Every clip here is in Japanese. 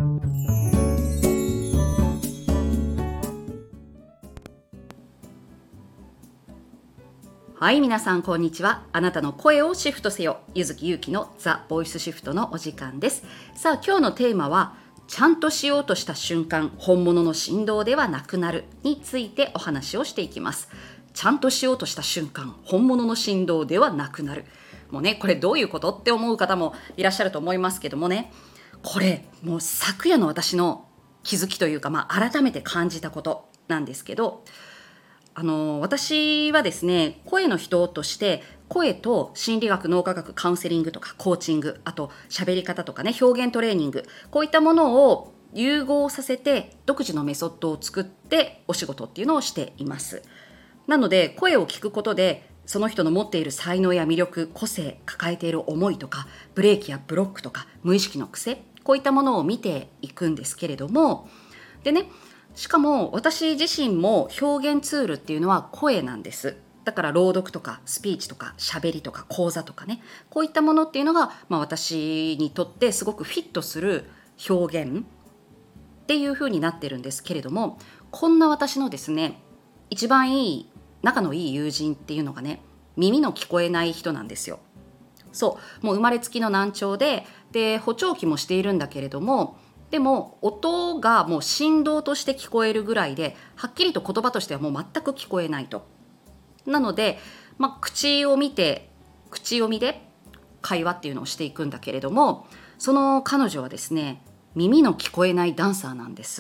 はい、皆さんこんにちは。あなたの声をシフトせよ、ゆずきゆうきのザ・ボイスシフトのお時間です。さあ、今日のテーマはちゃんとしようとした瞬間、本物の振動ではなくなるについてお話をしていきます。ちゃんとしようとした瞬間、本物の振動ではなくなる。もうね、これどういうことって思う方もいらっしゃると思いますけどもね、これもう昨夜の私の気づきというか、改めて感じたことなんですけど、私はですね、声の人として声と心理学、脳科学、カウンセリングとかコーチング、あと喋り方とかね、表現トレーニング、こういったものを融合させて独自のメソッドを作ってお仕事っていうのをしています。なので声を聞くことでその人の持っている才能や魅力、個性、抱えている思いとかブレーキやブロックとか無意識の癖、こういったものを見ていくんですけれども、でね、しかも私自身も表現ツールっていうのは声なんです。だから朗読とかスピーチとか喋りとか講座とかね、こういったものっていうのが、私にとってすごくフィットする表現っていう風になってるんですけれども、こんな私のですね、一番仲のいい友人っていうのがね、耳の聞こえない人なんですよ。そう、もう生まれつきの難聴で補聴器もしているんだけれども、でも音がもう振動として聞こえるぐらいで、はっきりと言葉としてはもう全く聞こえないと。なので、口読みで会話っていうのをしていくんだけれども、その彼女はですね、耳の聞こえないダンサーなんです。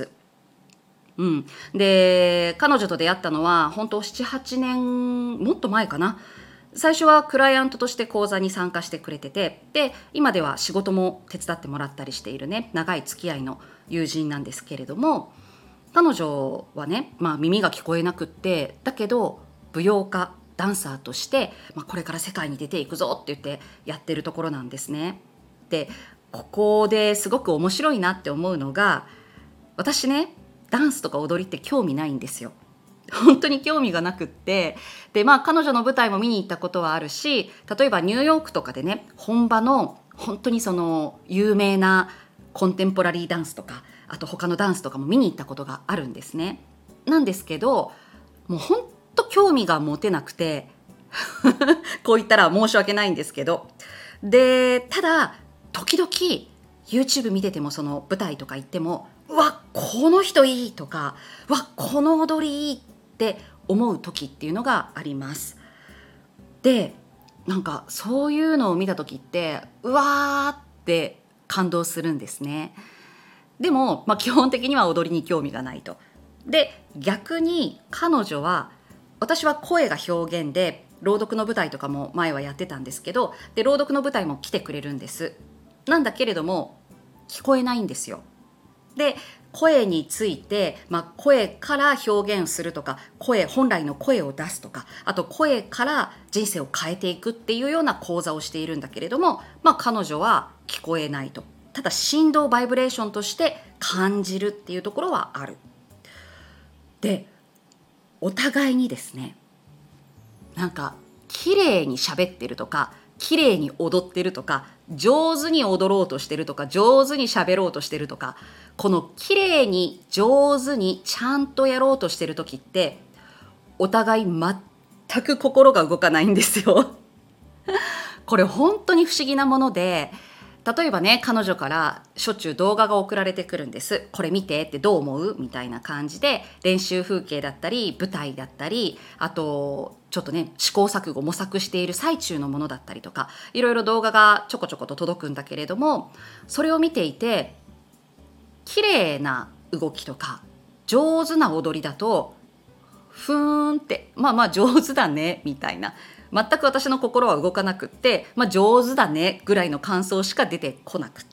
で、彼女と出会ったのは本当7、8年もっと前かな。最初はクライアントとして講座に参加してくれてて、で今では仕事も手伝ってもらったりしているね、長い付き合いの友人なんですけれども、彼女はね、耳が聞こえなくって、だけど舞踊家ダンサーとして、これから世界に出ていくぞって言ってやってるところなんですね。でここですごく面白いなって思うのが、私ね、ダンスとか踊りって興味ないんですよ。本当に興味がなくって、で彼女の舞台も見に行ったことはあるし、例えばニューヨークとかでね、本場の本当にその有名なコンテンポラリーダンスとか、あと他のダンスとかも見に行ったことがあるんですね。なんですけど、もう本当興味が持てなくてこう言ったら申し訳ないんですけど、でただ時々 YouTube 見てても、その舞台とか行っても、うわこの人いいとか、うわこの踊りいいって思う時っていうのがあります。でなんかそういうのを見た時って、うわーって感動するんですね。でも、基本的には踊りに興味がないと。で逆に彼女は、私は声が表現で朗読の舞台とかも前はやってたんですけど、で朗読の舞台も来てくれるんです。なんだけれども聞こえないんですよ。で声について、声から表現するとか、本来の声を出すとか、あと声から人生を変えていくっていうような講座をしているんだけれども、彼女は聞こえないと。ただ振動バイブレーションとして感じるっていうところはある。でお互いにですね、なんか綺麗に喋ってるとか、綺麗に踊ってるとか、上手に踊ろうとしてるとか、上手に喋ろうとしてるとか、この綺麗に上手にちゃんとやろうとしてる時って、お互い全く心が動かないんですよこれ本当に不思議なもので、例えばね、彼女からしょっちゅう動画が送られてくるんです。これ見てってどう思うみたいな感じで、練習風景だったり舞台だったり、あとちょっとね、試行錯誤模索している最中のものだったりとか、いろいろ動画がちょこちょこと届くんだけれども、それを見ていて綺麗な動きとか上手な踊りだと、ふーんって、上手だねみたいな、全く私の心は動かなくって、上手だねぐらいの感想しか出てこなくって、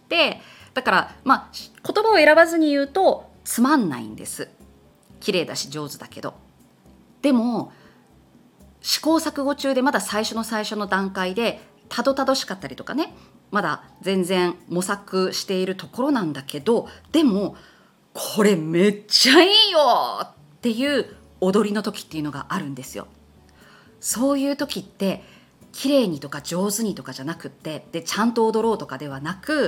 だから言葉を選ばずに言うとつまんないんです。綺麗だし上手だけど。でも試行錯誤中で、まだ最初の段階でたどたどしかったりとかね、まだ全然模索しているところなんだけど、でもこれめっちゃいいよっていう踊りの時っていうのがあるんですよ。そういう時って綺麗にとか上手にとかじゃなくって、でちゃんと踊ろうとかではなく、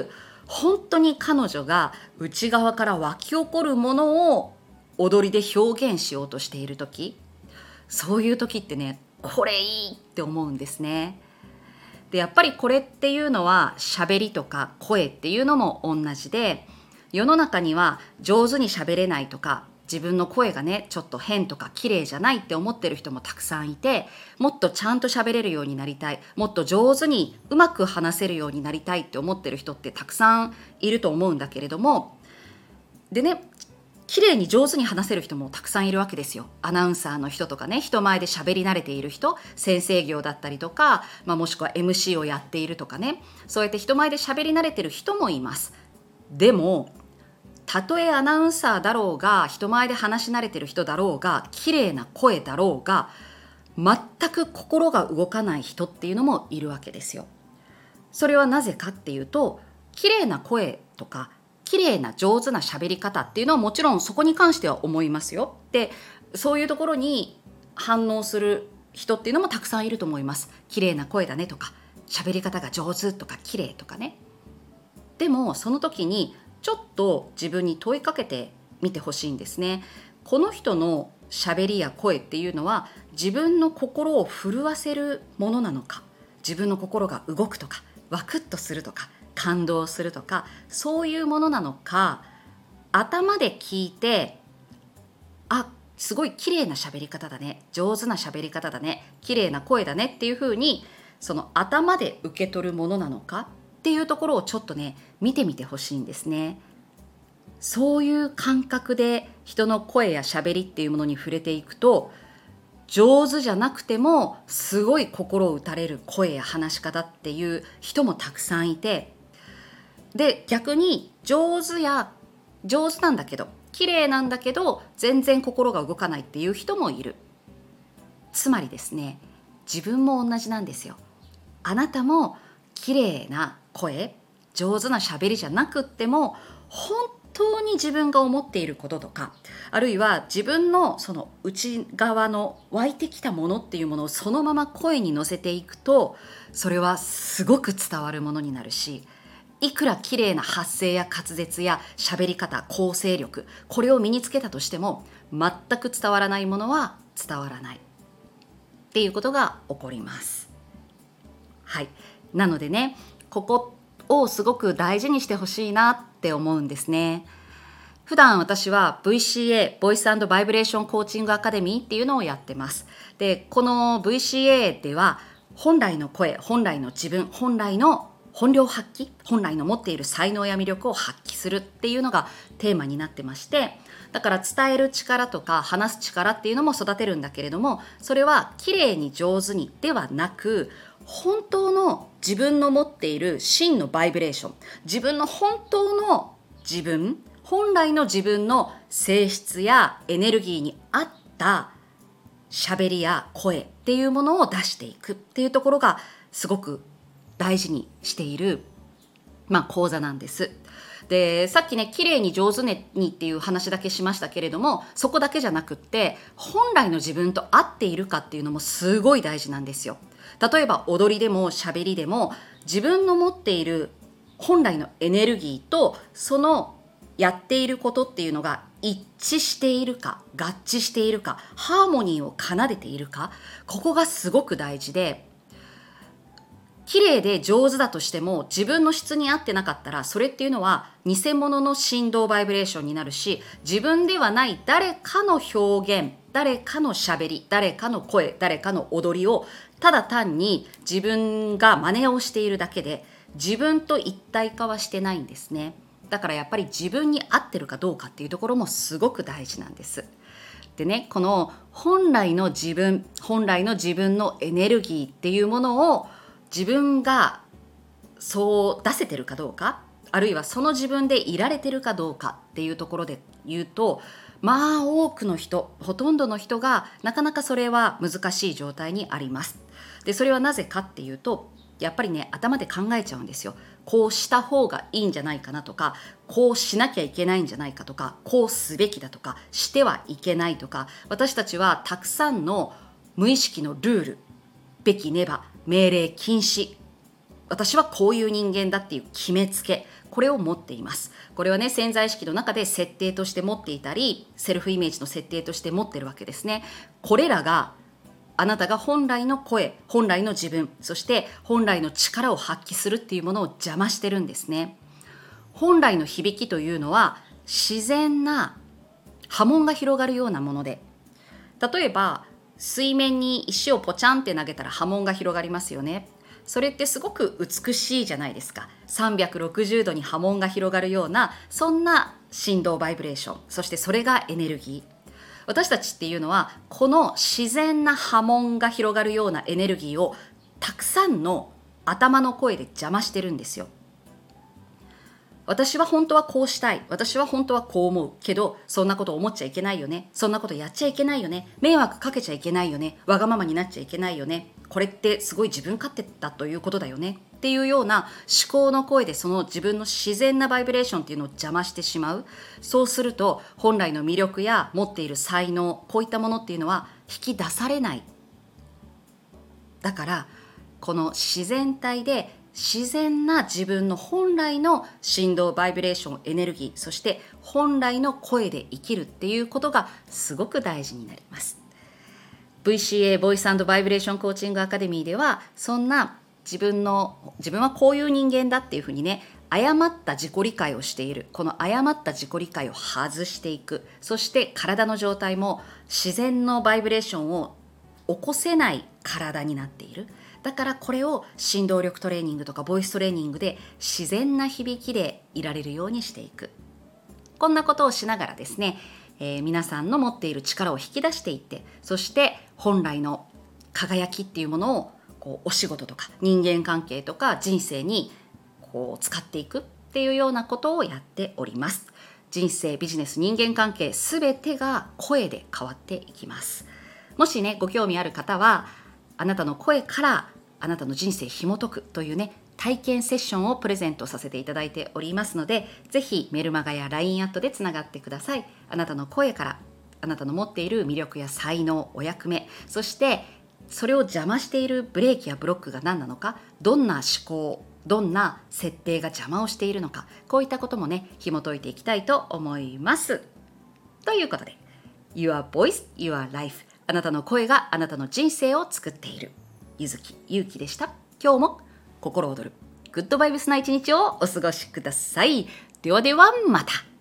本当に彼女が内側から湧き起こるものを踊りで表現しようとしている時、そういう時ってね、これいいって思うんですね。でやっぱりこれっていうのは喋りとか声っていうのも同じで、世の中には上手に喋れないとか、自分の声がねちょっと変とか綺麗じゃないって思ってる人もたくさんいて、もっとちゃんと喋れるようになりたい、もっと上手にうまく話せるようになりたいって思ってる人ってたくさんいると思うんだけれども、でね、綺麗に上手に話せる人もたくさんいるわけですよ。アナウンサーの人とかね、人前で喋り慣れている人、先生業だったりとか、もしくは MC をやっているとかね、そうやって人前で喋り慣れてる人もいます。でもたとえアナウンサーだろうが、人前で話し慣れてる人だろうが、綺麗な声だろうが、全く心が動かない人っていうのもいるわけですよ。それはなぜかっていうと、綺麗な声とか綺麗な上手な喋り方っていうのはもちろんそこに関しては思いますよ。で、そういうところに反応する人っていうのもたくさんいると思います。綺麗な声だねとか、喋り方が上手とか綺麗とかね。でもその時にちょっと自分に問いかけてみてほしいんですね。この人の喋りや声っていうのは自分の心を震わせるものなのか、自分の心が動くとかワクッとするとか感動するとか、そういうものなのか、頭で聞いて、あ、すごい綺麗な喋り方だね、上手な喋り方だね、綺麗な声だねっていうふうに、その頭で受け取るものなのかっていうところをちょっとね見てみてほしいんですね。そういう感覚で人の声や喋りっていうものに触れていくと、上手じゃなくてもすごい心を打たれる声や話し方っていう人もたくさんいて、で逆に上手なんだけど綺麗なんだけど全然心が動かないっていう人もいる。つまりですね、自分も同じなんですよ。あなたも綺麗な声、上手な喋りじゃなくっても、本当に自分が思っていることとか、あるいは自分のその内側の湧いてきたものっていうものをそのまま声に乗せていくと、それはすごく伝わるものになるし、いくら綺麗な発声や滑舌や喋り方、構成力、これを身につけたとしても全く伝わらないものは伝わらないっていうことが起こります。はい、なのでね、ここをすごく大事にしてほしいなって思うんですね。普段私は VCA、ボイス&バイブレーションコーチングアカデミーっていうのをやってます。で、この VCA では本来の声、本来の自分、本来の本領発揮、本来の持っている才能や魅力を発揮するっていうのがテーマになってまして、だから伝える力とか話す力っていうのも育てるんだけれども、それは綺麗に上手にではなく、本当の自分の持っている真のバイブレーション、自分の本当の自分、本来の自分の性質やエネルギーに合った喋りや声っていうものを出していくっていうところがすごく大事にしている、講座なんです。で、さっきね、綺麗に上手にっていう話だけしましたけれども、そこだけじゃなくって、本来の自分と合っているかっていうのもすごい大事なんですよ。例えば踊りでも喋りでも、自分の持っている本来のエネルギーとそのやっていることっていうのが一致しているか、合致しているか、ハーモニーを奏でているか、ここがすごく大事で、綺麗で上手だとしても自分の質に合ってなかったら、それっていうのは偽物の振動バイブレーションになるし、自分ではない誰かの表現、誰かのしゃべり、誰かの声、誰かの踊りをただ単に自分が真似をしているだけで、自分と一体化はしてないんですね。だからやっぱり自分に合ってるかどうかっていうところもすごく大事なんです。でね、この本来の自分のエネルギーっていうものを自分がそう出せてるかどうか、あるいはその自分でいられてるかどうかっていうところで言うと、多くの人、ほとんどの人がなかなかそれは難しい状態にあります。で、それはなぜかっていうと、やっぱりね、頭で考えちゃうんですよ。こうした方がいいんじゃないかなとか、こうしなきゃいけないんじゃないかとか、こうすべきだとか、してはいけないとか、私たちはたくさんの無意識のルール、べきねば、命令禁止、私はこういう人間だっていう決めつけ、 これを持っています。これはね、潜在意識の中で設定として持っていたり、セルフイメージの設定として持ってるわけですね。これらがあなたが本来の声、本来の自分、そして本来の力を発揮するっていうものを邪魔してるんですね。本来の響きというのは自然な波紋が広がるようなもので、例えば水面に石をポチャンって投げたら波紋が広がりますよね。それってすごく美しいじゃないですか。360度に波紋が広がるような、そんな振動バイブレーション、そしてそれがエネルギー。私たちっていうのはこの自然な波紋が広がるようなエネルギーをたくさんの頭の声で邪魔してるんですよ。私は本当はこうしたい、私は本当はこう思うけど、そんなこと思っちゃいけないよね、そんなことやっちゃいけないよね、迷惑かけちゃいけないよね、わがままになっちゃいけないよね、これってすごい自分勝手だということだよねっていうような思考の声で、その自分の自然なバイブレーションっていうのを邪魔してしまう。そうすると本来の魅力や持っている才能、こういったものっていうのは引き出されない。だからこの自然体で自然な自分の本来の振動バイブレーション、エネルギー、そして本来の声で生きるっていうことがすごく大事になります。 VCA ボイス&バイブレーションコーチングアカデミーでは、そんな自分はこういう人間だっていうふうにね、誤った自己理解をしている、この誤った自己理解を外していく、そして体の状態も自然のバイブレーションを起こせない体になっている。だからこれを振動力トレーニングとかボイストレーニングで自然な響きでいられるようにしていく。こんなことをしながらですね、皆さんの持っている力を引き出していって、そして本来の輝きっていうものをお仕事とか人間関係とか人生に使っていくっていうようなことをやっております。人生、ビジネス、人間関係、すべてが声で変わっていきます。もしね、ご興味ある方は、あなたの声からあなたの人生紐解くというね、体験セッションをプレゼントさせていただいておりますので、ぜひメルマガや LINE アットでつながってください。あなたの声からあなたの持っている魅力や才能、お役目、そしてそれを邪魔しているブレーキやブロックが何なのか、どんな思考、どんな設定が邪魔をしているのか、こういったこともね、紐解いていきたいと思います。ということで、 Your Voice, Your Life、 あなたの声があなたの人生を作っている。ゆずきゆうきでした。今日も心躍るグッドバイブスな一日をお過ごしください。ではではまた。